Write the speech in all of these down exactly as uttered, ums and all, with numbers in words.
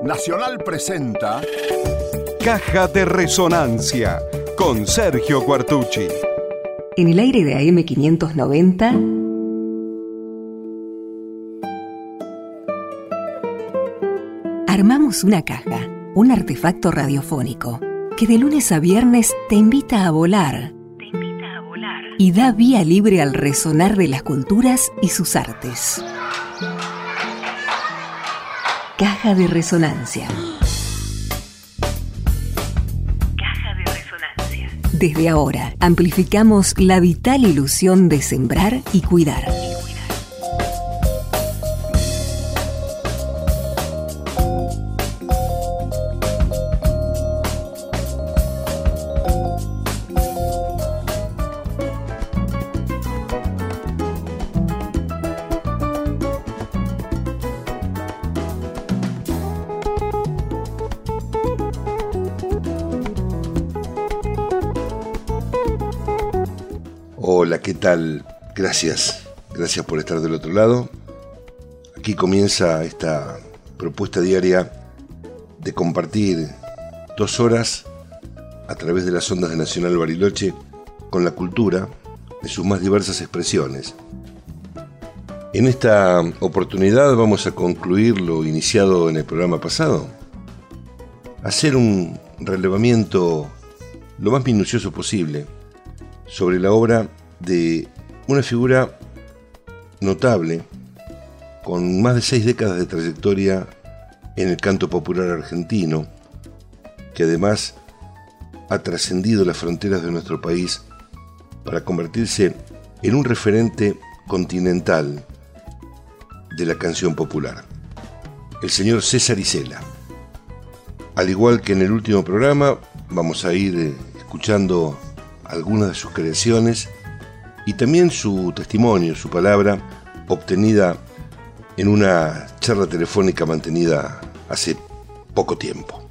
Nacional presenta Caja de Resonancia con Sergio Quartucci. En el aire de A M quinientos noventa, armamos una caja, un artefacto radiofónico que de lunes a viernes te invita a volar, te invita a volar y da vía libre al resonar de las culturas y sus artes. Caja de Resonancia. Caja de Resonancia. Desde ahora, amplificamos la vital ilusión de sembrar y cuidar. Hola, ¿qué tal? Gracias, gracias por estar del otro lado. Aquí comienza esta propuesta diaria de compartir dos horas a través de las ondas de Nacional Bariloche con la cultura de sus más diversas expresiones. En esta oportunidad vamos a concluir lo iniciado en el programa pasado, hacer un relevamiento lo más minucioso posible sobre la obra de una figura notable con más de seis décadas de trayectoria en el canto popular argentino, que además ha trascendido las fronteras de nuestro país para convertirse en un referente continental de la canción popular, el señor César Isela. Al igual que en el último programa, vamos a ir escuchando algunas de sus creaciones y también su testimonio, su palabra, obtenida en una charla telefónica mantenida hace poco tiempo.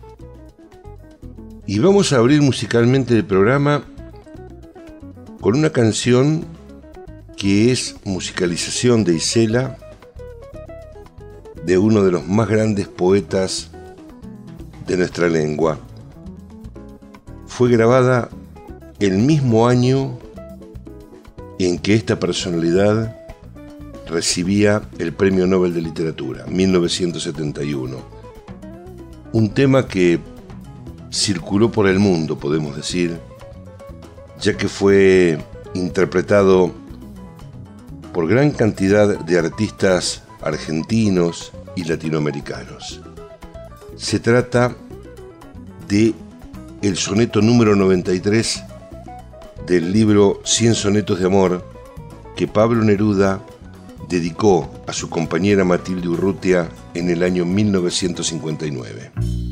Y vamos a abrir musicalmente el programa con una canción que es musicalización de Isela, de uno de los más grandes poetas de nuestra lengua. Fue grabada el mismo año en que esta personalidad recibía el Premio Nobel de Literatura, mil novecientos setenta y uno. Un tema que circuló por el mundo, podemos decir, ya que fue interpretado por gran cantidad de artistas argentinos y latinoamericanos. Se trata de el soneto número noventa y tres del libro Cien sonetos de amor que Pablo Neruda dedicó a su compañera Matilde Urrutia en el año mil novecientos cincuenta y nueve.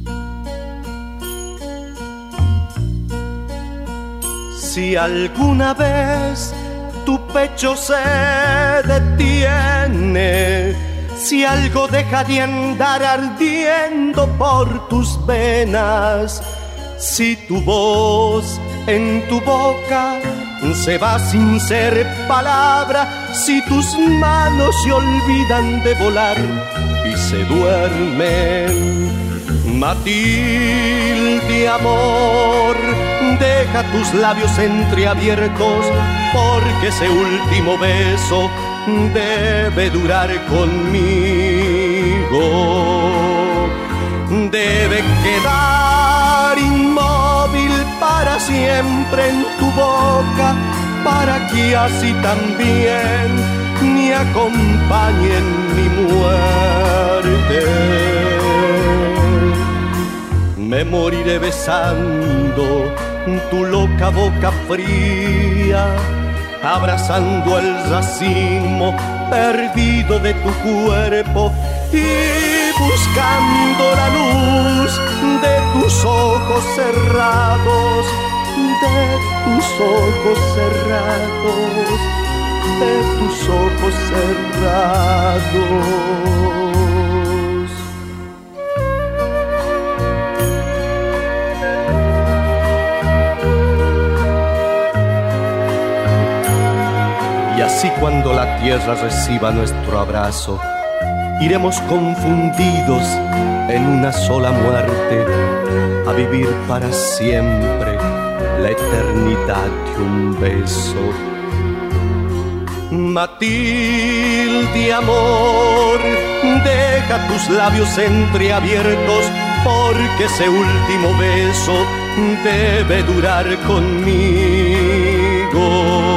Si alguna vez tu pecho se detiene, si algo deja de andar ardiendo por tus venas, si tu voz en tu boca se va sin ser palabra, si tus manos se olvidan de volar y se duermen, Matilde, amor, deja tus labios entreabiertos, porque ese último beso debe durar conmigo, debe quedar inmóvil para siempre en tu boca, para que así también me acompañe en mi muerte. Me moriré besando tu loca boca fría, abrazando el racimo perdido de tu cuerpo y buscando la luz de tus ojos cerrados, de tus ojos cerrados, de tus ojos cerrados. Y así cuando la tierra reciba nuestro abrazo, iremos confundidos en una sola muerte, a vivir para siempre la eternidad de un beso. Matilde, amor, deja tus labios entreabiertos, porque ese último beso debe durar conmigo.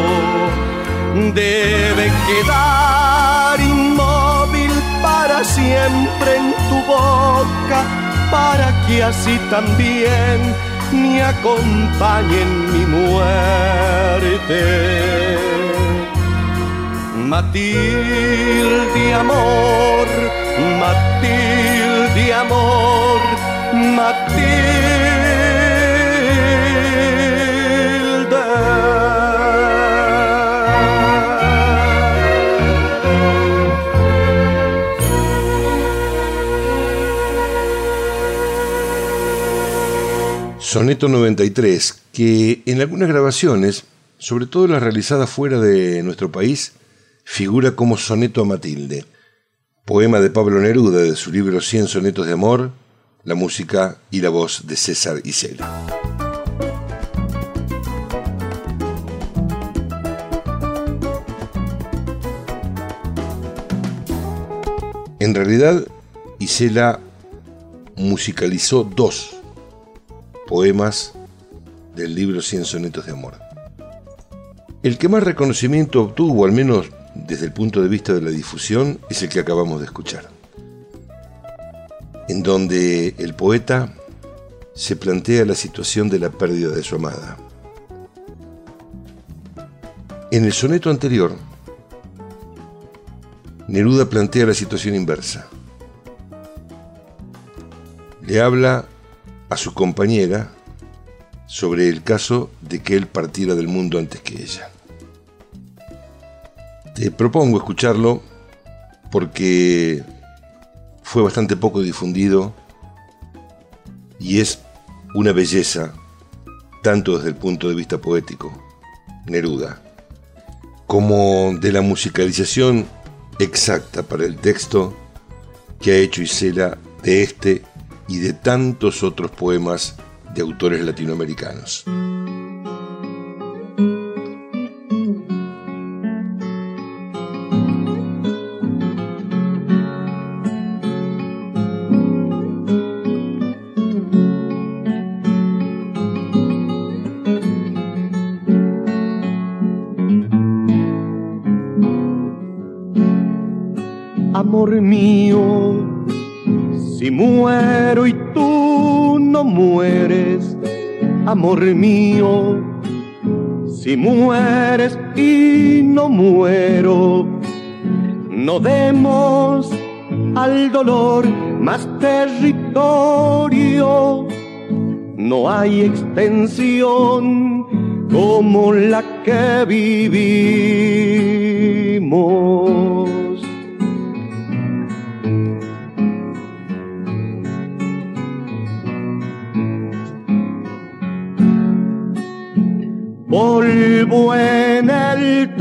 Debe quedar inmóvil para siempre en tu boca, para que así también me acompañe en mi muerte. Matilde, amor, Matilde, amor, Matilde. Soneto noventa y tres, que en algunas grabaciones, sobre todo las realizadas fuera de nuestro país, figura como Soneto a Matilde, poema de Pablo Neruda de su libro cien sonetos de amor, la música y la voz de César Isela. En realidad, Isela musicalizó dos poemas del libro cien sonetos de amor. El que más reconocimiento obtuvo, al menos desde el punto de vista de la difusión, es el que acabamos de escuchar, en donde el poeta se plantea la situación de la pérdida de su amada. En el soneto anterior, Neruda plantea la situación inversa. Le habla a su compañera sobre el caso de que él partiera del mundo antes que ella. Te propongo escucharlo porque fue bastante poco difundido y es una belleza, tanto desde el punto de vista poético, Neruda, como de la musicalización exacta para el texto que ha hecho Isela de este y de tantos otros poemas de autores latinoamericanos. Amor mío, si muero y tú no mueres, amor mío, si mueres y no muero, no demos al dolor más territorio. No hay extensión como la que vivimos. Polvo en el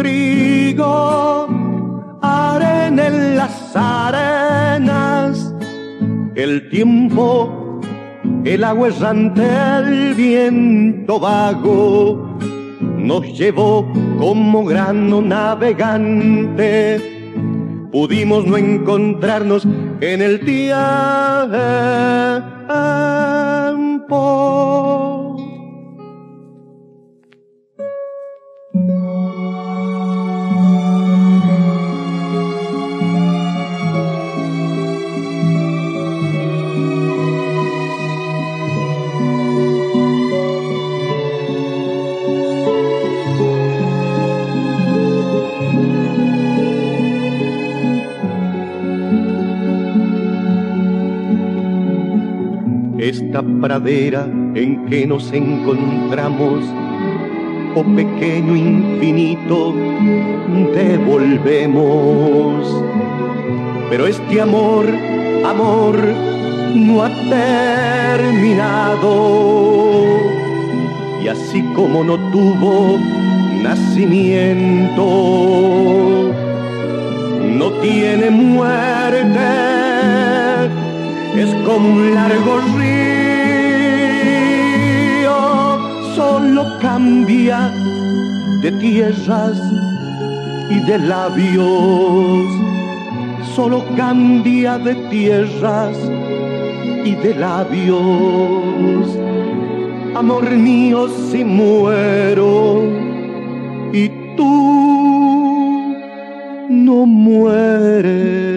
trigo, arena en las arenas, el tiempo, el agua errante, el viento vago, nos llevó como grano navegante. Pudimos no encontrarnos en el tiempo. Esta pradera en que nos encontramos, oh pequeño infinito, devolvemos. Pero este amor, amor, no ha terminado. Y así como no tuvo nacimiento, no tiene muerte, es como un largo río, solo cambia de tierras y de labios, solo cambia de tierras y de labios. Amor mío, si muero y tú no mueres.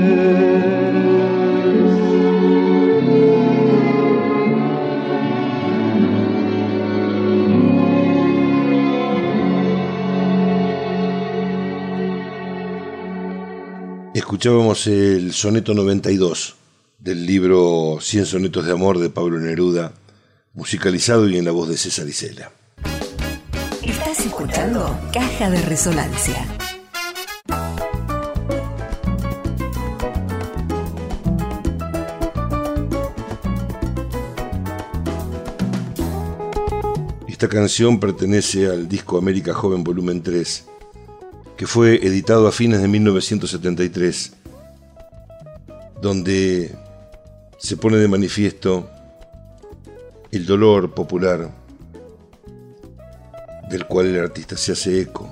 Escuchábamos el soneto noventa y dos del libro Cien sonetos de amor de Pablo Neruda, musicalizado y en la voz de César Isela. Estás escuchando Caja de Resonancia. Esta canción pertenece al disco América Joven Volumen tres, que fue editado a fines de mil novecientos setenta y tres, donde se pone de manifiesto el dolor popular del cual el artista se hace eco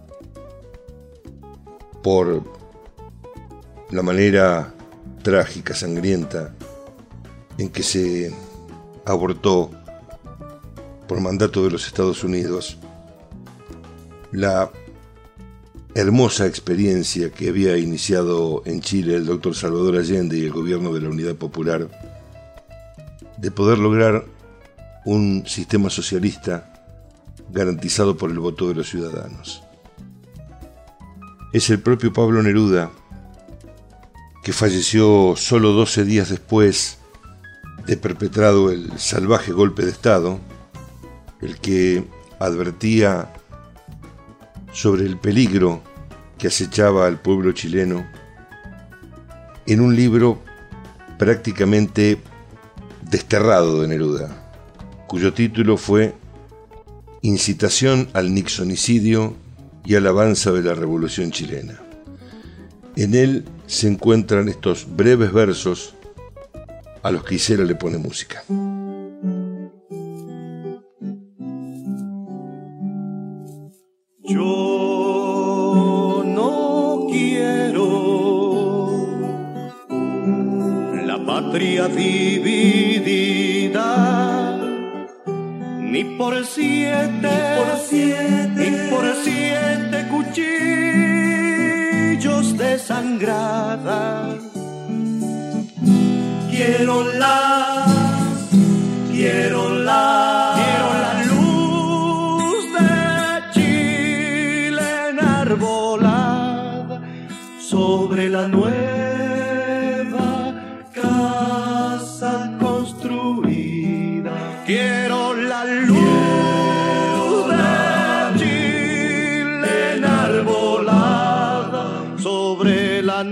por la manera trágica, sangrienta, en que se abortó por mandato de los Estados Unidos la hermosa experiencia que había iniciado en Chile el doctor Salvador Allende y el gobierno de la Unidad Popular de poder lograr un sistema socialista garantizado por el voto de los ciudadanos. Es el propio Pablo Neruda, que falleció solo doce días después de perpetrado el salvaje golpe de Estado, el que advertía sobre el peligro que acechaba al pueblo chileno, en un libro prácticamente desterrado de Neruda, cuyo título fue Incitación al Nixonicidio y Alabanza de la Revolución Chilena. En él se encuentran estos breves versos a los que Isela le pone música. Yo no quiero la patria dividida, ni por siete, ni por siete, ni por siete cuchillos desangrada. Quiero la, quiero la, quiero la sobre la nueva casa construida. Quiero la luz de Chile enarbolada sobre la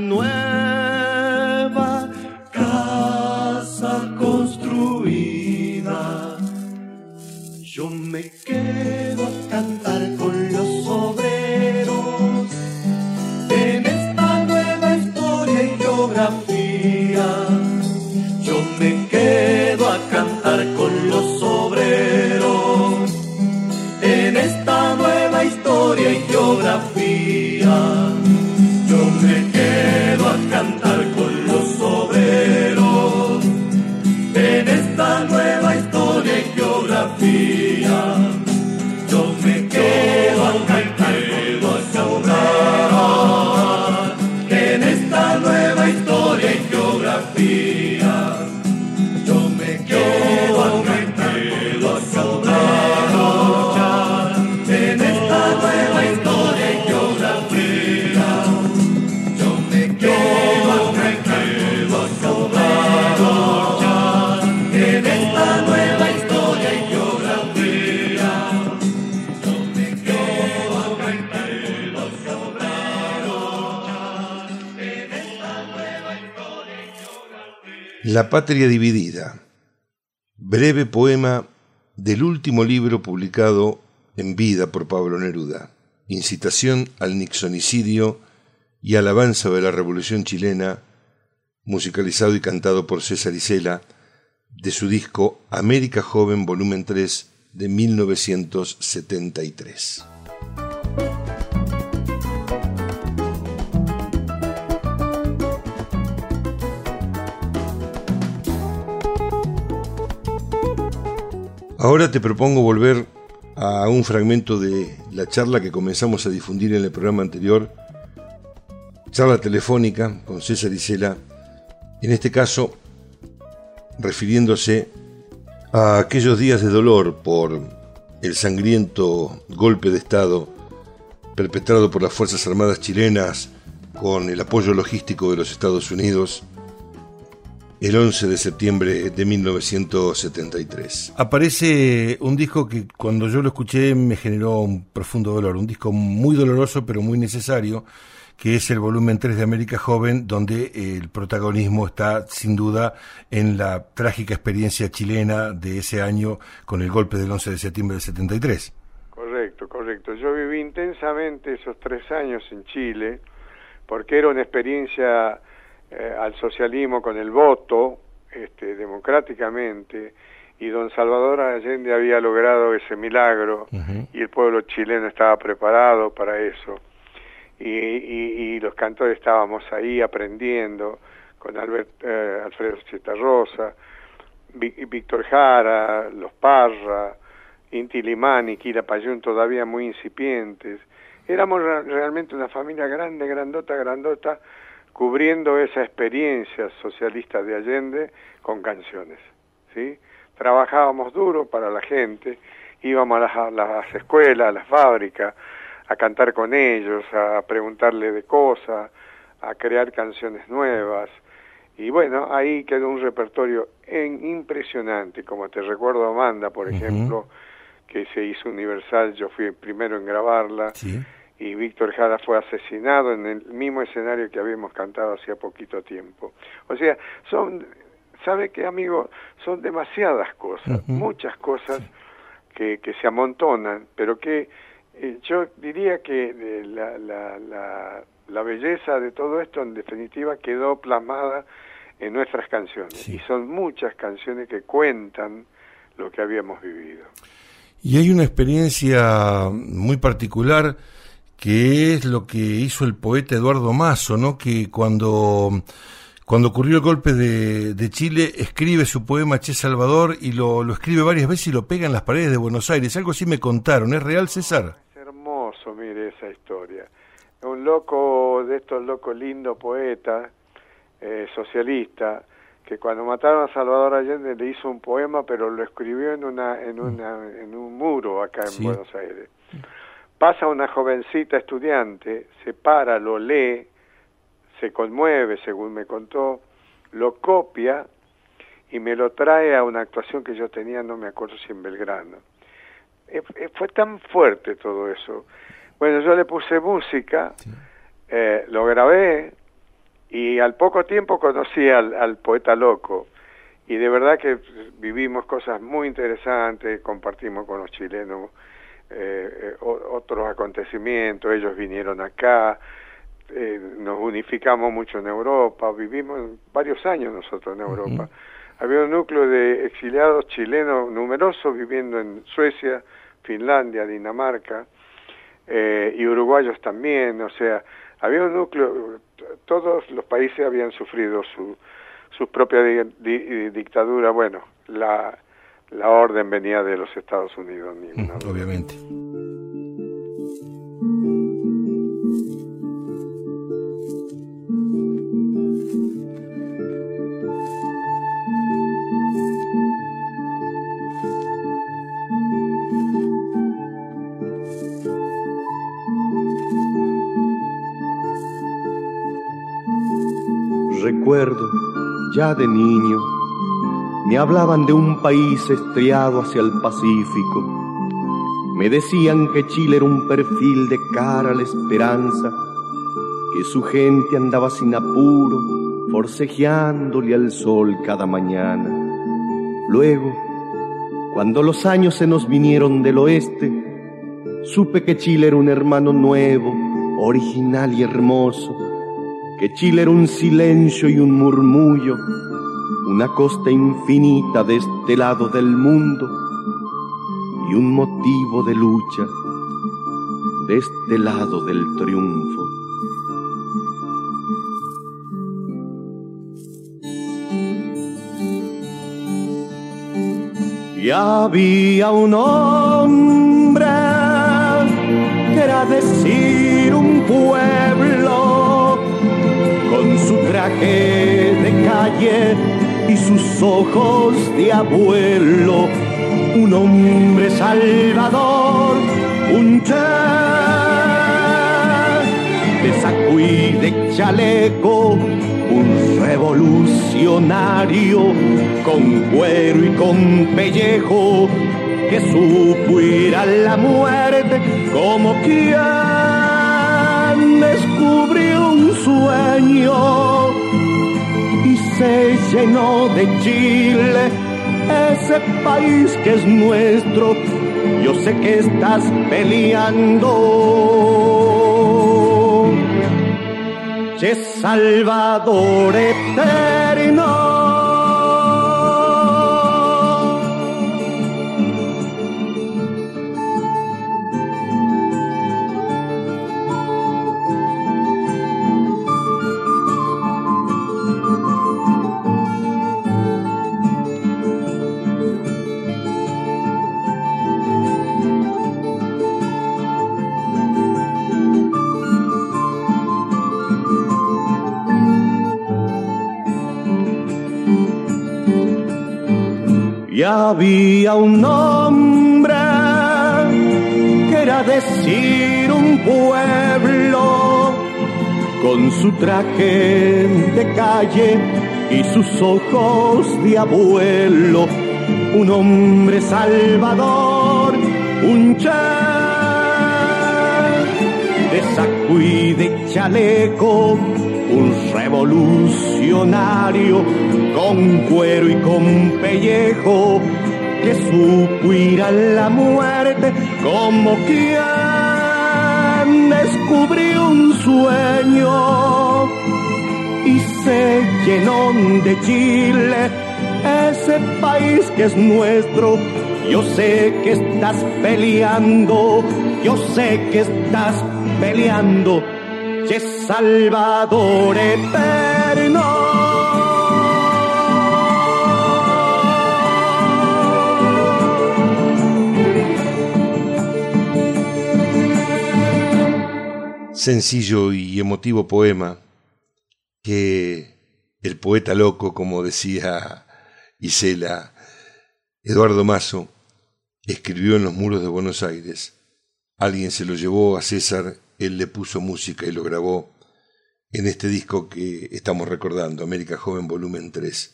nueva casa construida. Yo me quedo a cantar con los obreros en esta nueva historia y geografía. Yo me quedo a cantar con los obreros en esta nueva historia y geografía. Yo me quedo a cantar con los obreros en esta nueva historia y geografía. Yo me quedo a cantar con los obreros en esta nueva historia y geografía. Yo me quedo a cantar con los obreros en esta nueva historia y geografía. Yo me quedo a cantar con los obreros en esta nueva historia y geografía. Yo me quedo a cantar con los obreros en esta nueva historia y geografía. La patria dividida, breve poema del último libro publicado en vida por Pablo Neruda, Incitación al Nixonicidio y alabanza de la Revolución Chilena, musicalizado y cantado por César Isela, de su disco América Joven, volumen tres, de mil novecientos setenta y tres. Ahora te propongo volver a un fragmento de la charla que comenzamos a difundir en el programa anterior, charla telefónica con César Isela, en este caso refiriéndose a aquellos días de dolor por el sangriento golpe de Estado perpetrado por las Fuerzas Armadas chilenas con el apoyo logístico de los Estados Unidos el once de septiembre de mil novecientos setenta y tres. Aparece un disco que cuando yo lo escuché me generó un profundo dolor, un disco muy doloroso pero muy necesario, que es el volumen tres de América Joven, donde el protagonismo está sin duda en la trágica experiencia chilena de ese año con el golpe del once de septiembre del setenta y tres. Correcto, correcto. Yo viví intensamente esos tres años en Chile, porque era una experiencia eh, al socialismo con el voto, este, democráticamente, y don Salvador Allende había logrado ese milagro, uh-huh. y el pueblo chileno estaba preparado para eso. Y, y, y los cantores estábamos ahí aprendiendo con Albert, eh, Alfredo Citarrosa, Víctor Jara, Los Parra, Inti Limani, Kira Payún, todavía muy incipientes. Éramos re- realmente una familia grande, grandota, grandota, cubriendo esa experiencia socialista de Allende con canciones, ¿sí? Trabajábamos duro para la gente, íbamos a las, a las escuelas, a las fábricas, a cantar con ellos, a preguntarle de cosas, a crear canciones nuevas. Y bueno, ahí quedó un repertorio en, impresionante, como te recuerdo Amanda, por uh-huh. ejemplo, que se hizo universal, yo fui el primero en grabarla, sí. y Víctor Jara fue asesinado en el mismo escenario que habíamos cantado hacía poquito tiempo. O sea, son, ¿sabe qué, amigo? Son demasiadas cosas, uh-huh. muchas cosas sí. que, que se amontonan, pero que eh, yo diría que eh, la, la, la, la belleza de todo esto en definitiva quedó plasmada en nuestras canciones, sí. y son muchas canciones que cuentan lo que habíamos vivido. Y hay una experiencia muy particular que es lo que hizo el poeta Eduardo Mazo, ¿no? Que cuando, cuando ocurrió el golpe de, de Chile, escribe su poema Che Salvador y lo, lo escribe varias veces y lo pega en las paredes de Buenos Aires. Algo así me contaron. ¿Es real, César? Es hermoso, mire esa historia. Un loco de estos locos lindos poetas, eh, socialista, que cuando mataron a Salvador Allende le hizo un poema, pero lo escribió en una en una en un muro acá en sí. Buenos Aires. Pasa una jovencita estudiante, se para, lo lee, se conmueve, según me contó, lo copia y me lo trae a una actuación que yo tenía, no me acuerdo si en Belgrano. Eh, eh, fue tan fuerte todo eso. Bueno, yo le puse música, sí. eh, lo grabé, y al poco tiempo conocí al, al poeta loco, y de verdad que vivimos cosas muy interesantes, compartimos con los chilenos eh, eh, otros acontecimientos, ellos vinieron acá, eh, nos unificamos mucho en Europa, vivimos varios años nosotros en Europa. Uh-huh. Había un núcleo de exiliados chilenos numerosos viviendo en Suecia, Finlandia, Dinamarca, eh, y uruguayos también, o sea, había un núcleo, todos los países habían sufrido su, su propia di, di, dictadura. Bueno, la, la orden venía de los Estados Unidos. Ninguna mm, obviamente. Recuerdo, ya de niño, me hablaban de un país estriado hacia el Pacífico. Me decían que Chile era un perfil de cara a la esperanza, que su gente andaba sin apuro, forcejeándole al sol cada mañana. Luego, cuando los años se nos vinieron del oeste, supe que Chile era un hermano nuevo, original y hermoso, que Chile era un silencio y un murmullo, una costa infinita de este lado del mundo y un motivo de lucha de este lado del triunfo. Y había un hombre que era decir un pueblo, con su traje de calle y sus ojos de abuelo, un hombre salvador, un che de saco y de chaleco, un revolucionario con cuero y con pellejo, que supo ir a la muerte como quien descubrió un sueño y se llenó de Chile, ese país que es nuestro. Yo sé que estás peleando, Che Salvador eterno. Y había un hombre que era decir un pueblo, con su traje de calle y sus ojos de abuelo, un hombre salvador, un che de saco y de chaleco, un revolucionario con cuero y con pellejo, que supo ir a la muerte como quien descubrió un sueño y se llenó de Chile, ese país que es nuestro. Yo sé que estás peleando, yo sé que estás peleando, Che Salvador eterno. Sencillo y emotivo poema que el poeta loco, como decía Isela, Eduardo Mazo, escribió en los muros de Buenos Aires. Alguien se lo llevó a César, él le puso música y lo grabó en este disco que estamos recordando, América Joven Volumen tres.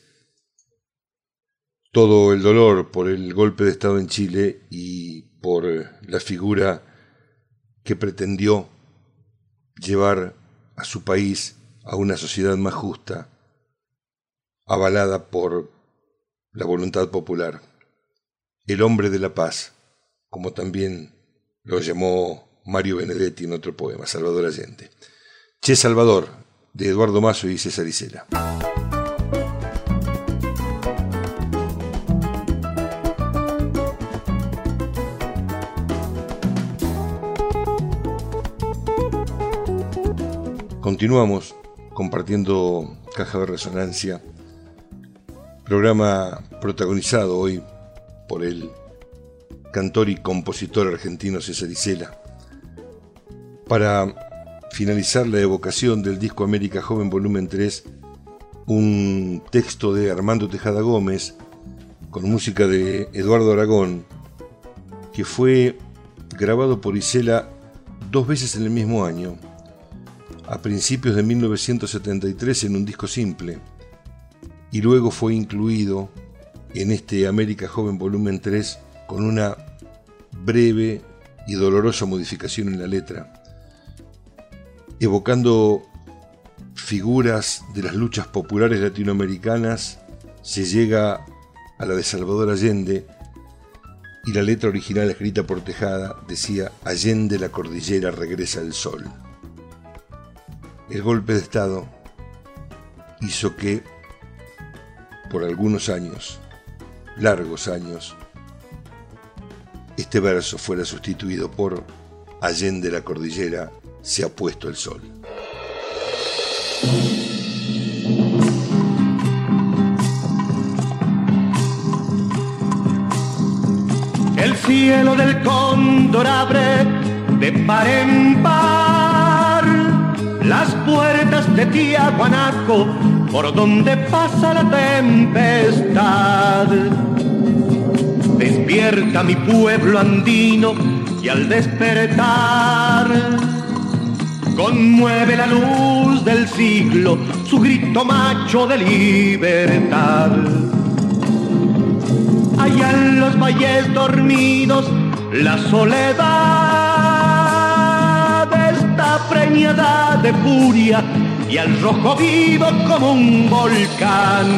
Todo el dolor por el golpe de Estado en Chile y por la figura que pretendió llevar a su país a una sociedad más justa, avalada por la voluntad popular. El hombre de la paz, como también lo llamó Mario Benedetti en otro poema, Salvador Allende. Che Salvador, de Eduardo Mazo y César Isela. Continuamos compartiendo Caja de Resonancia, programa protagonizado hoy por el cantor y compositor argentino César Isela. Para finalizar la evocación del disco América Joven Volumen tres, un texto de Armando Tejada Gómez con música de Eduardo Aragón, que fue grabado por Isela dos veces en el mismo año, a principios de mil novecientos setenta y tres en un disco simple, y luego fue incluido en este América Joven Volumen tres con una breve y dolorosa modificación en la letra, evocando figuras de las luchas populares latinoamericanas. Se llega a la de Salvador Allende, y la letra original escrita por Tejada decía: Allende la cordillera regresa el sol. El golpe de Estado hizo que por algunos años, largos años, este verso fuera sustituido por Allende la cordillera se ha puesto el sol. El cielo del cóndor abre de par en par las puertas de Tiahuanaco por donde pasa la tempestad. Despierta mi pueblo andino y al despertar conmueve la luz del siglo su grito macho de libertad. Allá en los valles dormidos la soledad está preñada de furia y al rojo vivo como un volcán.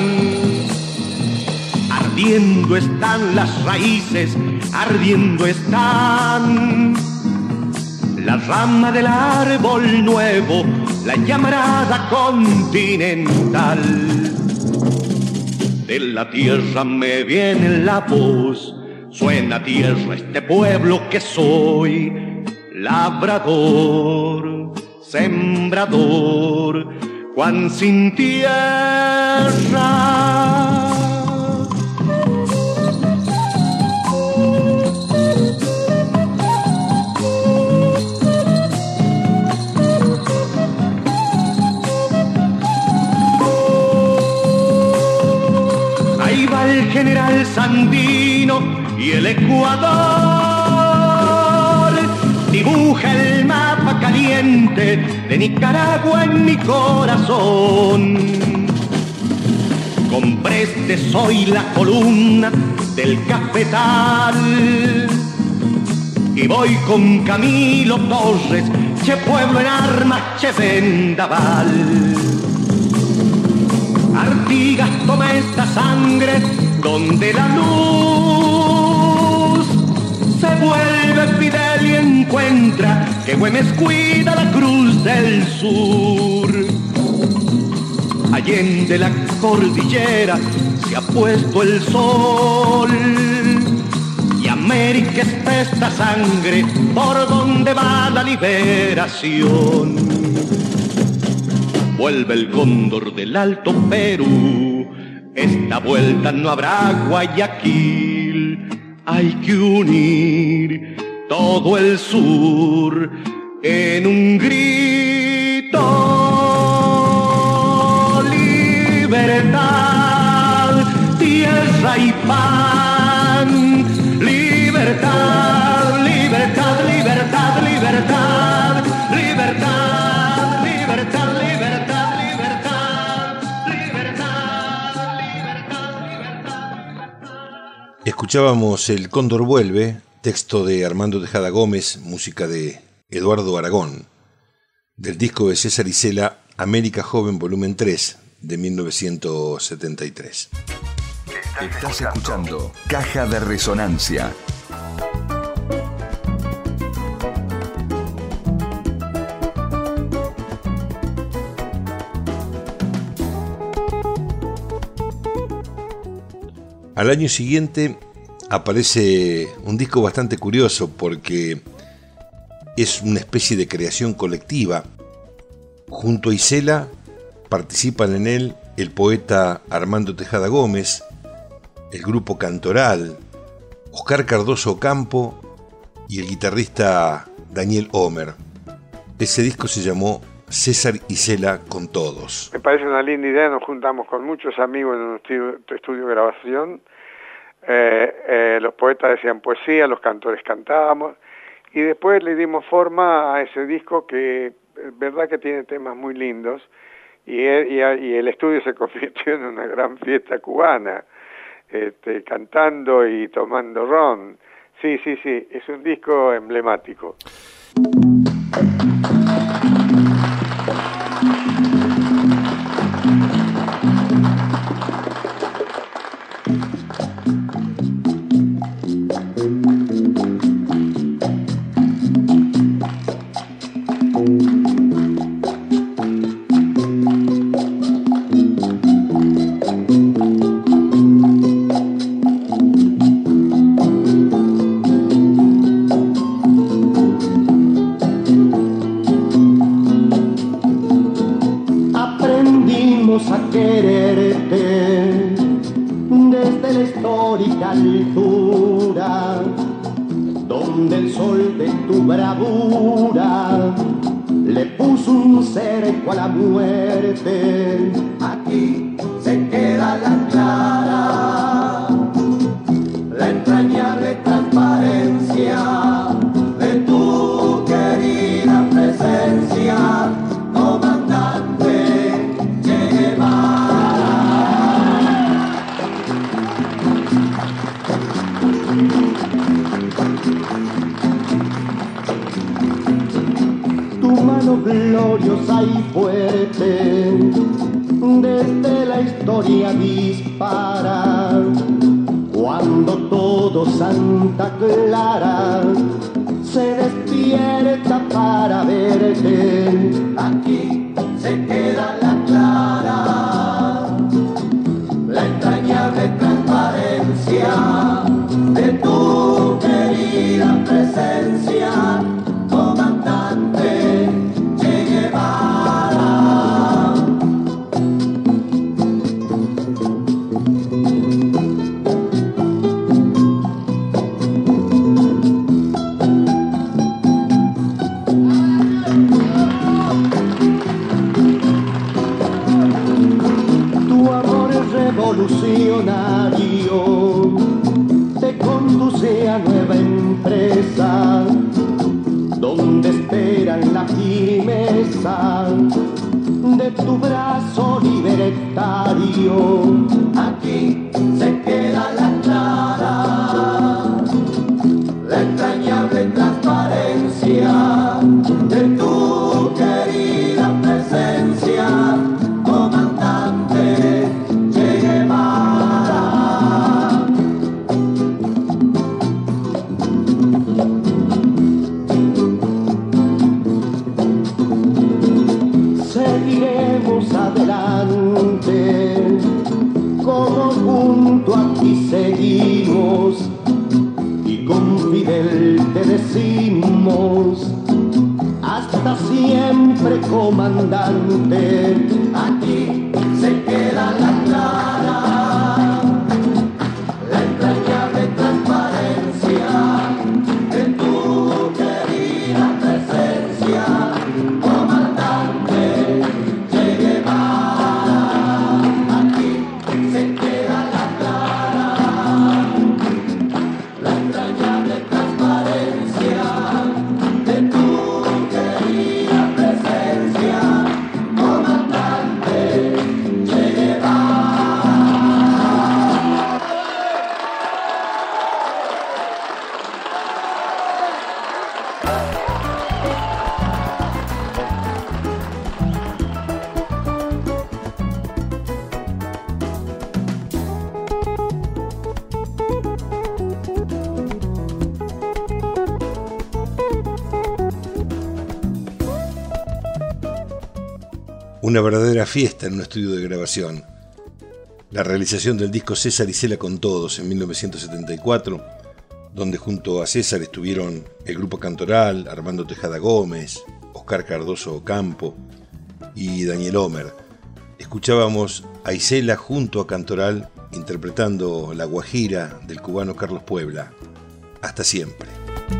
Ardiendo están las raíces, ardiendo están la rama del árbol nuevo, la llamarada continental. De la tierra me viene la voz, suena tierra este pueblo que soy, labrador, sembrador, Juan sin tierra. El general Sandino y el Ecuador dibuja el mapa caliente de Nicaragua en mi corazón. Con Preste soy la columna del cafetal y voy con Camilo Torres, che pueblo en armas, che vendaval. Artigas toma esta sangre donde la luz se vuelve fidel y encuentra que Güemes cuida la cruz del sur. Allende la cordillera se ha puesto el sol y América es esta sangre por donde va la liberación. Vuelve el cóndor del Alto Perú, esta vuelta no habrá Guayaquil. Hay que unir todo el sur en un grito. Libertad, tierra y pan. Libertad, libertad, libertad, libertad, libertad. Escuchábamos El Cóndor Vuelve, texto de Armando Tejada Gómez, música de Eduardo Aragón, del disco de César Isela, América Joven volumen tres, de mil novecientos setenta y tres. Estás escuchando Caja de Resonancia. Al año siguiente aparece un disco bastante curioso porque es una especie de creación colectiva. Junto a Isela participan en él el poeta Armando Tejada Gómez, el grupo Cantoral, Oscar Cardoso Ocampo y el guitarrista Daniel Homer. Ese disco se llamó César Isela con Todos. Me parece una linda idea, nos juntamos con muchos amigos en un estudio, estudio de grabación, eh, eh, los poetas decían poesía, los cantores cantábamos, y después le dimos forma a ese disco que es verdad que tiene temas muy lindos, y el, y, y el estudio se convirtió en una gran fiesta cubana, este, cantando y tomando ron. Sí, sí, sí, es un disco emblemático. desde la histórica altura, donde el sol de tu bravura le puso un cerco a la muerte. Aquí se queda la clara, la entrañable transparencia de tu querida presencia, comandante Che Guevara. Tu mano gloriosa y fuerte desde la historia dispara, cuando todo Santa Clara se despierta para verte. Aquí se queda la clara, la entrañable transparencia de tu querida presencia, comandante Che Guevara. Revolucionario te conduce a nueva empresa, donde esperan la firmeza de tu brazo libertario. Aquí se queda la clara, la entrañable transparencia de tu querida presencia, comandante Che Guevara. Seguiremos adelante, como junto a ti seguimos, y con Fidel te decimos: hasta siempre, comandante. Aquí se queda la clara, la entrañable transparencia de tu querida presencia, comandante Che Guevara. Aquí se queda la clara, la entrañable transparencia de tu querida presencia, comandante Che Guevara. Una verdadera fiesta en un estudio de grabación. La realización del disco César y Cela con Todos en mil novecientos setenta y cuatro, donde junto a César estuvieron el Grupo Cantoral, Armando Tejada Gómez, Oscar Cardoso Ocampo y Daniel Homer. Escuchábamos a Isela junto a Cantoral interpretando La Guajira del cubano Carlos Puebla. Hasta siempre.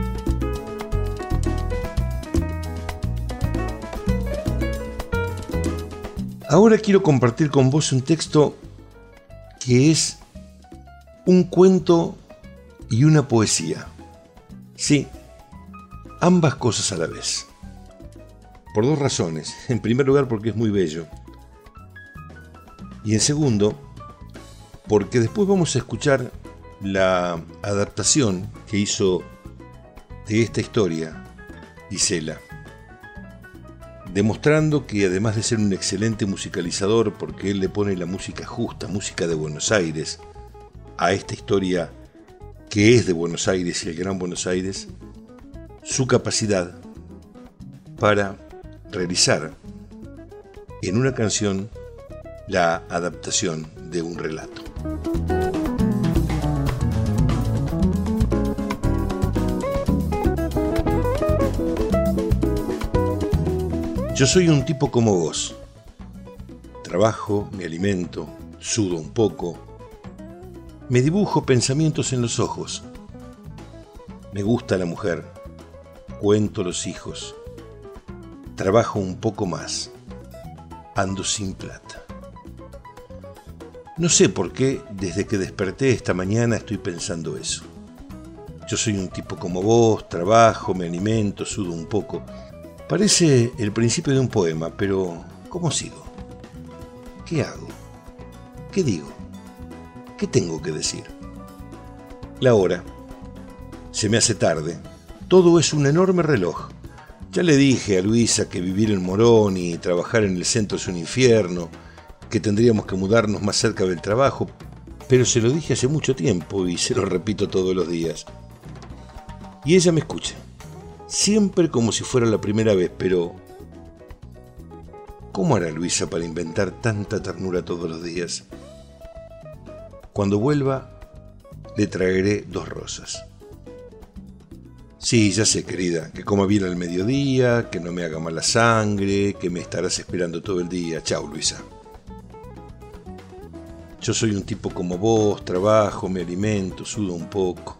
Ahora quiero compartir con vos un texto que es un cuento y una poesía. Sí, ambas cosas a la vez. Por dos razones. En primer lugar, porque es muy bello. Y en segundo, porque después vamos a escuchar la adaptación que hizo de esta historia Isela, demostrando que además de ser un excelente musicalizador, porque él le pone la música justa, música de Buenos Aires, a esta historia que es de Buenos Aires y el Gran Buenos Aires, su capacidad para realizar en una canción la adaptación de un relato. Yo soy un tipo como vos. Trabajo, me alimento, sudo un poco, Me dibujo pensamientos en los ojos. Me gusta la mujer. Cuento los hijos. Trabajo un poco más. Ando sin plata. No sé por qué, desde que desperté esta mañana estoy pensando eso. Yo soy un tipo como vos, trabajo, me alimento, sudo un poco. Parece el principio de un poema, pero ¿cómo sigo? ¿Qué hago? ¿Qué digo? ¿Qué tengo que decir? La hora. Se me hace tarde. Todo es un enorme reloj. Ya le dije a Luisa que vivir en Morón y trabajar en el centro es un infierno, que tendríamos que mudarnos más cerca del trabajo, pero se lo dije hace mucho tiempo y se lo repito todos los días. Y ella me escucha, siempre como si fuera la primera vez, pero ¿cómo hará Luisa para inventar tanta ternura todos los días? Cuando vuelva, le traeré dos rosas. Sí, ya sé, querida, que coma bien al mediodía, que no me haga mala sangre, que me estarás esperando todo el día. Chao, Luisa. Yo soy un tipo como vos, trabajo, me alimento, sudo un poco.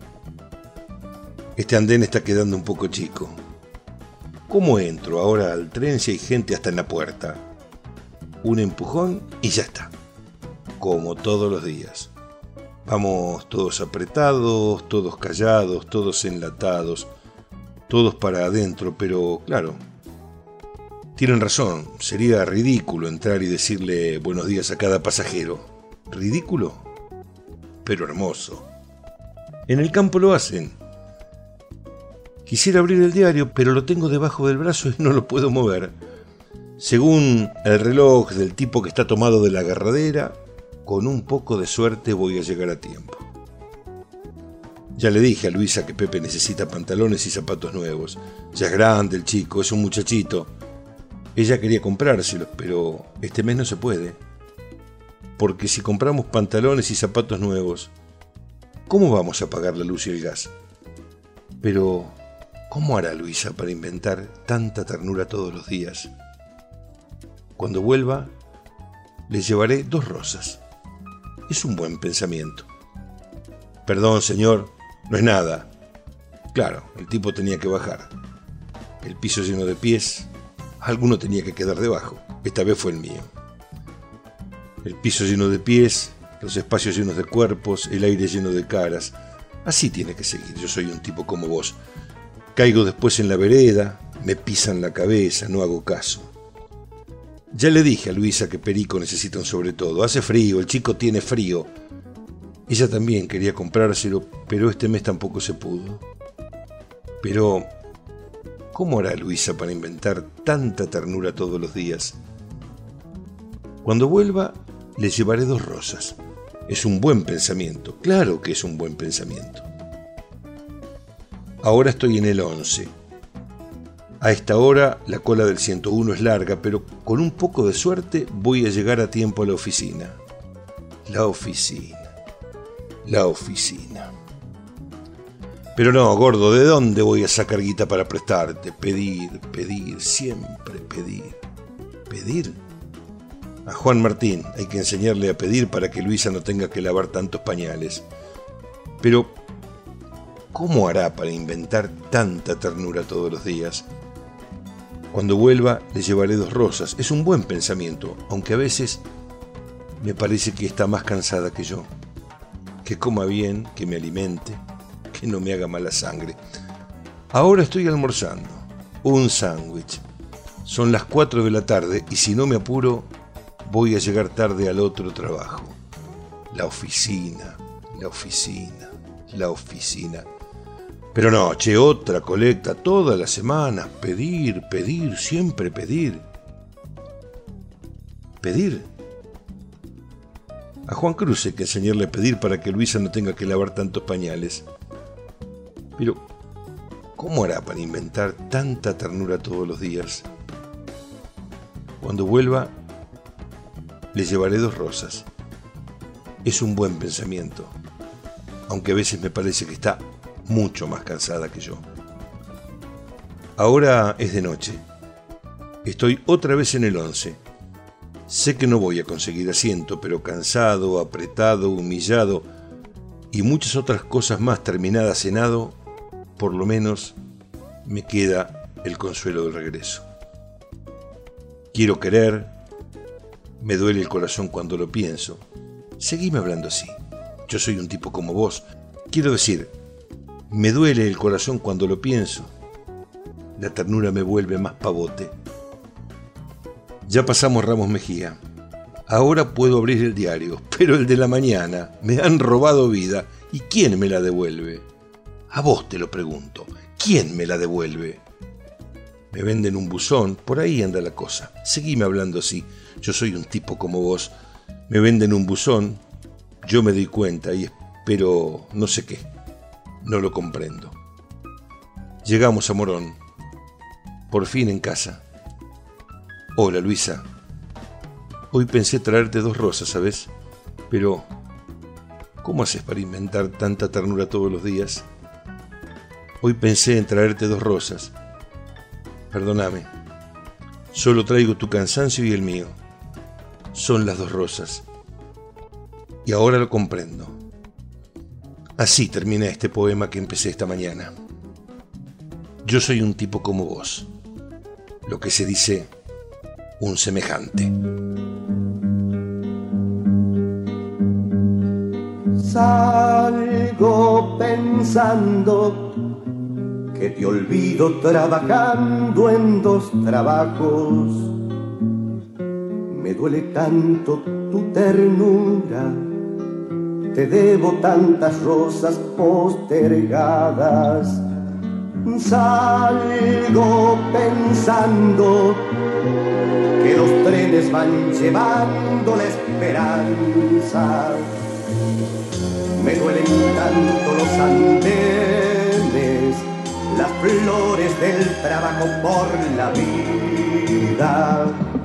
Este andén está quedando un poco chico. ¿Cómo entro ahora al tren si hay gente hasta en la puerta? Un empujón y ya está. Como todos los días. Vamos todos apretados, todos callados, todos enlatados, todos para adentro, pero claro, tienen razón, sería ridículo entrar y decirle buenos días a cada pasajero. ¿Ridículo? Pero hermoso. En el campo lo hacen. Quisiera abrir el diario, pero lo tengo debajo del brazo y no lo puedo mover. Según el reloj del tipo que está tomado de la agarradera, con un poco de suerte voy a llegar a tiempo. Ya le dije a Luisa que Pepe necesita pantalones y zapatos nuevos. Ya es grande el chico, es un muchachito. Ella quería comprárselos, pero este mes no se puede. Porque si compramos pantalones y zapatos nuevos, ¿cómo vamos a pagar la luz y el gas? Pero, ¿cómo hará Luisa para inventar tanta ternura todos los días? Cuando vuelva, le llevaré dos rosas. Es un buen pensamiento. Perdón, señor, no es nada. Claro, el tipo tenía que bajar. El piso lleno de pies, alguno tenía que quedar debajo. Esta vez fue el mío. El piso lleno de pies, los espacios llenos de cuerpos, el aire lleno de caras. Así tiene que seguir. Yo soy un tipo como vos. Caigo después en la vereda, me pisan la cabeza, no hago caso. Ya le dije a Luisa que Perico necesita un sobretodo. Hace frío, el chico tiene frío. Ella también quería comprárselo, pero este mes tampoco se pudo. Pero, ¿cómo hará Luisa para inventar tanta ternura todos los días? Cuando vuelva, le llevaré dos rosas. Es un buen pensamiento, claro que es un buen pensamiento. Ahora estoy en el once. A esta hora la cola del ciento uno es larga, pero con un poco de suerte voy a llegar a tiempo a la oficina. La oficina. La oficina. Pero no, gordo, ¿de dónde voy a sacar guita para prestarte? Pedir, pedir, siempre pedir. ¿Pedir? A Juan Martín hay que enseñarle a pedir para que Luisa no tenga que lavar tantos pañales. Pero, ¿cómo hará para inventar tanta ternura todos los días? Cuando vuelva, le llevaré dos rosas. Es un buen pensamiento, aunque a veces me parece que está más cansada que yo. Que coma bien, que me alimente, que no me haga mala sangre. Ahora estoy almorzando. Un sándwich. Son las cuatro de la tarde y si no me apuro, voy a llegar tarde al otro trabajo. La oficina, la oficina, la oficina. Pero no, che, otra colecta todas las semanas. Pedir, pedir, siempre pedir. ¿Pedir? A Juan Cruz hay que enseñarle a pedir para que Luisa no tenga que lavar tantos pañales. Pero, ¿cómo hará para inventar tanta ternura todos los días? Cuando vuelva, le llevaré dos rosas. Es un buen pensamiento, aunque a veces me parece que está mucho más cansada que yo. Ahora es de noche. Estoy otra vez en el once. Sé que no voy a conseguir asiento, pero cansado, apretado, humillado, y muchas otras cosas más terminadas cenado, por lo menos me queda el consuelo del regreso. Quiero querer, me duele el corazón cuando lo pienso. Seguime hablando así. Yo soy un tipo como vos. Quiero decir, me duele el corazón cuando lo pienso. La ternura me vuelve más pavote. Ya pasamos Ramos Mejía. Ahora puedo abrir el diario, pero el de la mañana me han robado vida. ¿Y quién me la devuelve? A vos te lo pregunto. ¿Quién me la devuelve? Me venden un buzón, por ahí anda la cosa. Seguime hablando así. Yo soy un tipo como vos. Me venden un buzón, yo me di cuenta y espero no sé qué. No lo comprendo. Llegamos a Morón. Por fin en casa. Hola, Luisa. Hoy pensé traerte dos rosas, ¿sabes? Pero, ¿cómo haces para inventar tanta ternura todos los días? Hoy pensé en traerte dos rosas. Perdóname. Solo traigo tu cansancio y el mío. Son las dos rosas. Y ahora lo comprendo. Así termina este poema que empecé esta mañana. Yo soy un tipo como vos. Lo que se dice, un semejante. Salgo pensando que te olvido trabajando en dos trabajos. Me duele tanto tu ternura, te debo tantas rosas postergadas. Salgo pensando que los trenes van llevando la esperanza. Me duelen tanto los andenes, las flores del trabajo por la vida.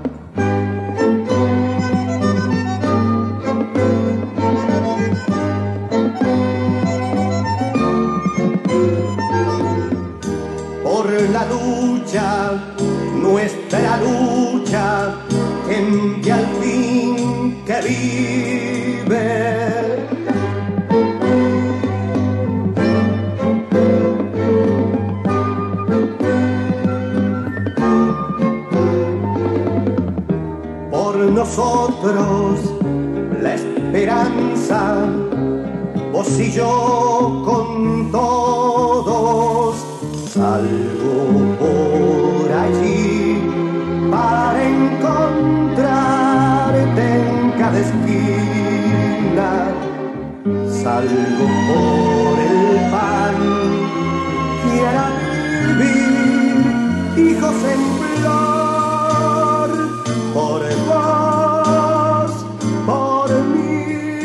Por la lucha, nuestra lucha, gente al fin que vive. Nosotros, la esperanza, vos y yo con todos, salgo por allí para encontrarte en cada esquina, salgo por el pan, quiera vivir, hijos en flor, por vos, por mí.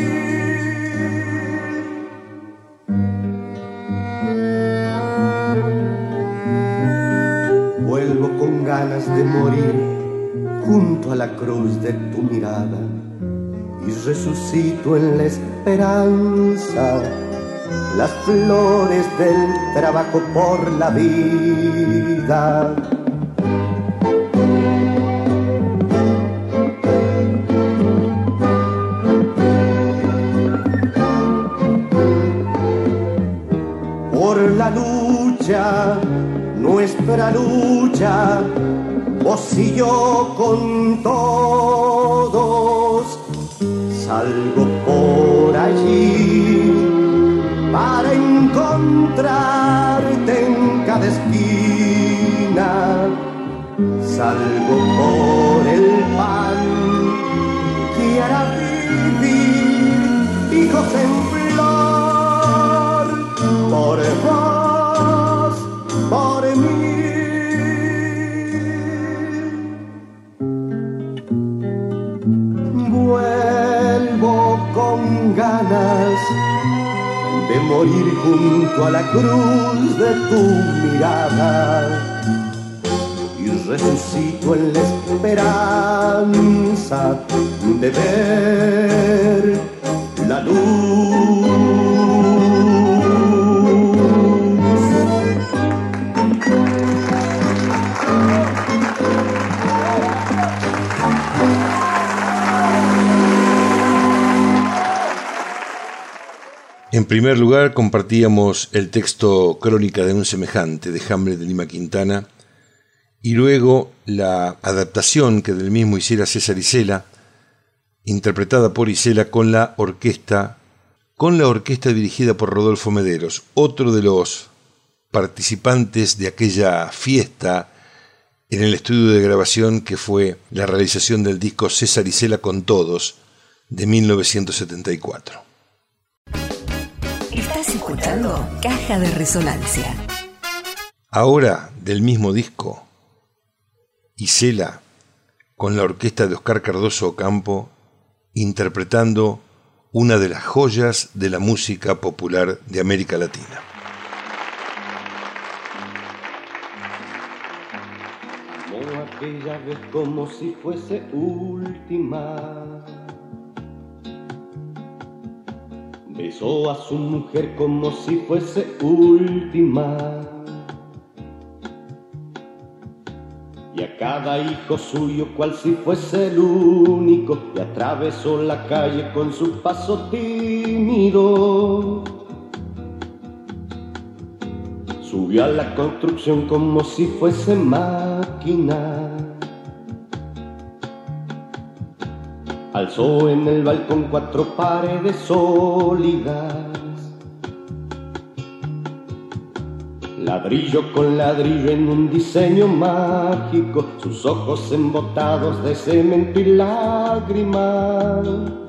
Vuelvo con ganas de morir junto a la cruz de tu mirada y resucito en la esperanza las flores del trabajo por la vida. La lucha, nuestra lucha, vos y yo con todos, salgo por allí para encontrarte en cada esquina, salgo por el pan, quiera vivir, hijos en flor, por vos, por mí. Vuelvo con ganas de morir junto a la cruz de tu mirada y resucito en la esperanza de ver la luz. En primer lugar, compartíamos el texto Crónica de un semejante de Hamlet de Lima Quintana y luego la adaptación que del mismo hiciera César Isela, interpretada por Isela con la orquesta, con la orquesta dirigida por Rodolfo Mederos, otro de los participantes de aquella fiesta en el estudio de grabación que fue la realización del disco César Isela con Todos de mil novecientos setenta y cuatro. Estás escuchando Caja de Resonancia. Ahora, del mismo disco, Isela con la orquesta de Oscar Cardoso Ocampo, interpretando una de las joyas de la música popular de América Latina. Amó aquella vez como si fuese última. Besó a su mujer como si fuese última. Y a cada hijo suyo cual si fuese el único, y atravesó la calle con su paso tímido. Subió a la construcción como si fuese máquina. Alzó en el balcón cuatro paredes sólidas. Ladrillo con ladrillo en un diseño mágico, sus ojos embotados de cemento y lágrimas.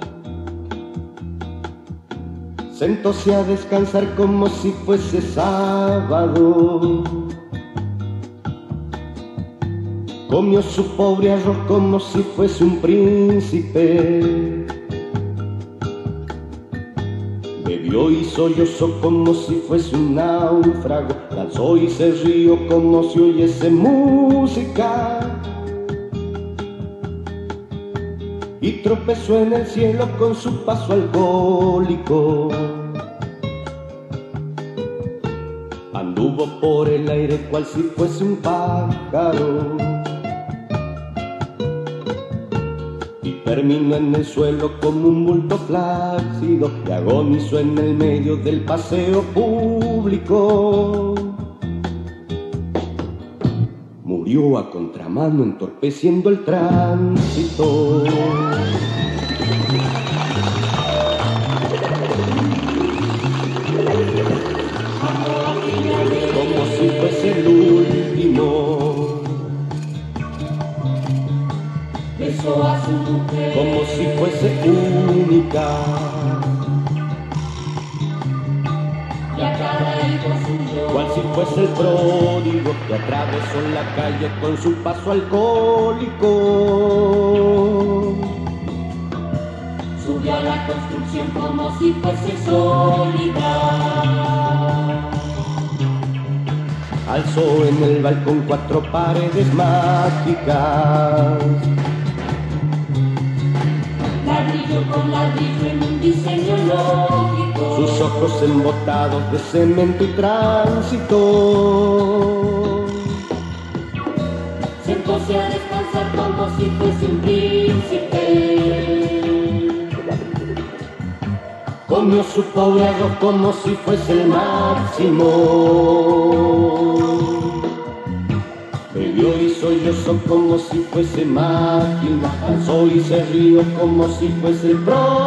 Sentóse a descansar como si fuese sábado. Comió su pobre arroz como si fuese un príncipe. Bebió y sollozó como si fuese un náufrago. Danzó y se rió como si oyese música. Y tropezó en el cielo con su paso alcohólico. Anduvo por el aire cual si fuese un pájaro. Terminó en el suelo como un bulto flácido y agonizó en el medio del paseo público. Murió a contramano entorpeciendo el tránsito. Como si fuese el último. Besó a su mujer como si fuese única. Y a cada hijo suyo cual si fuese el pródigo, que atravesó la calle con su paso alcohólico. Subió a la construcción como si fuese sólida. Alzó en el balcón cuatro paredes mágicas. Ladrillo con ladrillo en un diseño lógico. Sus ojos embotados de cemento y tránsito. Sentóse a descansar como si fuese un príncipe. Comió su pobre arroz como si fuese el máximo. Bebió y sollozó como si fuese máquina. Alzó y se rió como si fuese el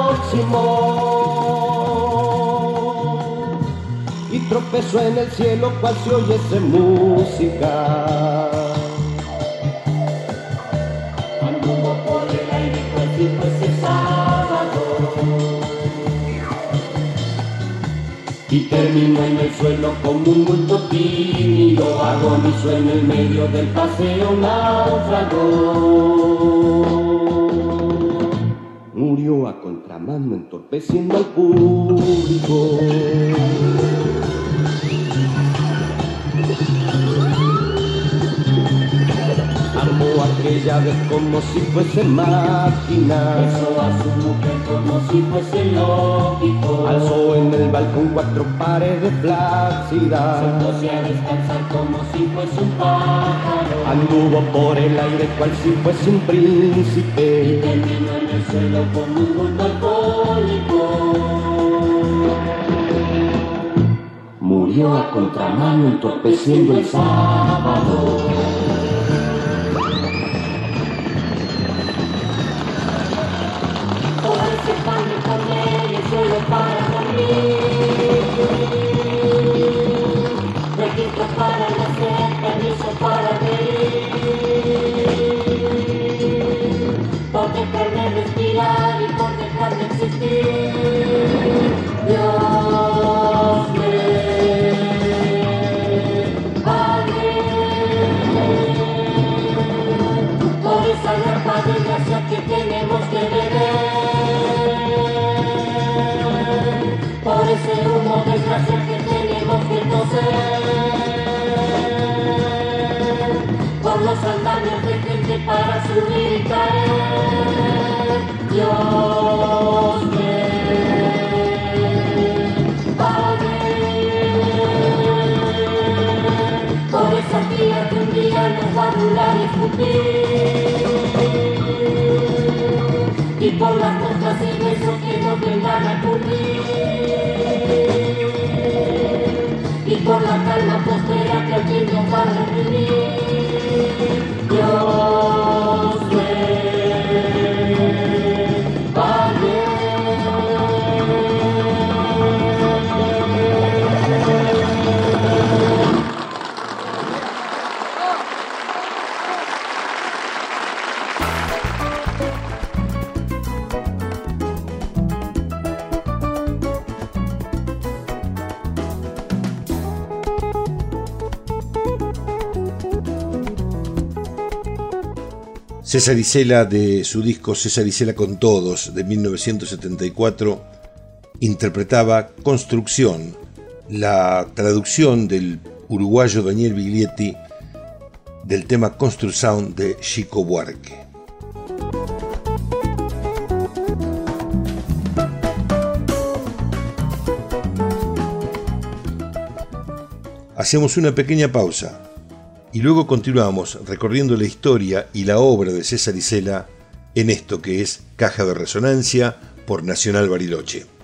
próximo. Y tropezó en el cielo cual si oyese música. Anduvo por el aire cual si fuese sábado. Y terminó en el suelo como un bulto tímido. Agonizó en el medio del paseo náufrago. Murió a contramano entorpeciendo al público. Armó aquella vez como si fuese máquina. Besó a su mujer como si fuese lógico. Alzó en el balcón cuatro paredes flácidas. Sentóse a descansar como si fuese un pájaro. Anduvo por el aire cual si fuese un príncipe. Y terminó en el suelo como un bulto alcohólico. volvió a contramano entorpeciendo el sábado. Todo ese pan de carne y el suelo para dormir. Registro para nacer, permiso para reír. Por dejarme respirar y por dejarme existir. Dios me pague por esa garpa de gracia que tenemos que beber, por ese humo de gracia que tenemos que toser, por los andamios de gente para subir y caer. Dios me por esa tía que un día nos va a burlar y escupir, y por las cosas y besos que nos vengan a cubrir, y por la calma postera que aquí nos va a reprimir. Dios me pague. César Isela, de su disco César Isela con Todos, de mil novecientos setenta y cuatro, interpretaba Construcción, la traducción del uruguayo Daniel Biglietti del tema Construsound de Chico Buarque. Hacemos una pequeña pausa y luego continuamos recorriendo la historia y la obra de César Isela en esto que es Caja de Resonancia por Nacional Bariloche.